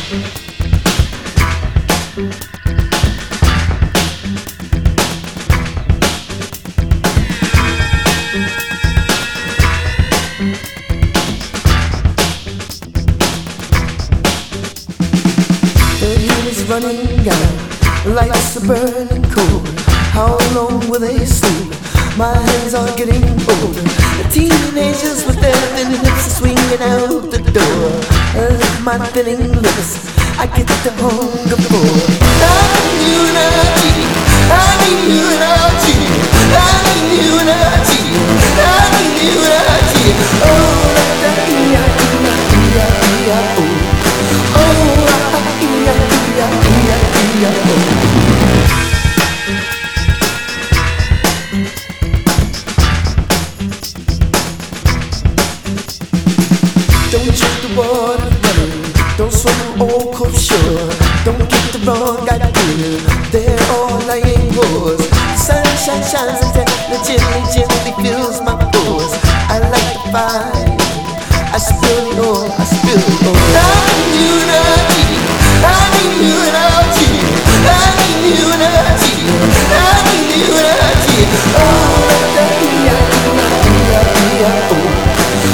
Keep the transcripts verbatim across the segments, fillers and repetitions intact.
Running down, lights are burning cold. How long will they sleep? My hands are getting old. The teenagers with their thin hips are swinging out the door. I lick my thinning lips, I get the hunger for I need unity, I need unity, I need unity, I need unity. Oh, la da ia ia ia ia oh, oh la ia ia ia ia oh. Don't drink the water running, don't swim old cold shore. Don't get the wrong idea, they're all lying whores. The sunshine shines and the chili gently fills my pores. I like the fire, I spill the oil, I spill the oil. I need unity, I need unity, I need unity, I need unity. Oh, la ia ia ia ia oh.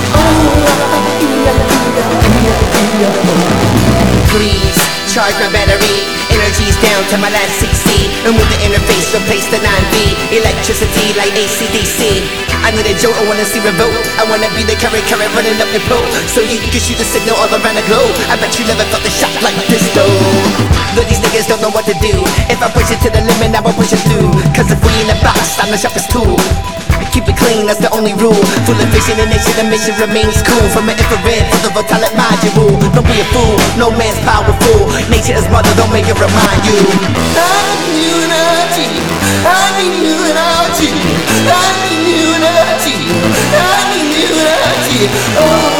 Please charge my battery. Energy's down to my last six C. And with the interface replace the nine V. Electricity like A C D C. I need a jolt, I wanna see revolt. I wanna be the current current running up the pole, so you can shoot the signal all around the globe. I bet you never felt the shock like this though. Look, these niggas don't know what to do. If I push it to the limit, I will push it through. Cause if we in the box, I'm the sharpest tool. Keep it clean, that's the only rule. Full of vision and nation, the mission remains cool. From an infrared to the voltaic module. Don't be a fool, no man's powerful. Nature is mother, don't make it remind you. I need unity, I need unity, I need unity, I need unity. Oh.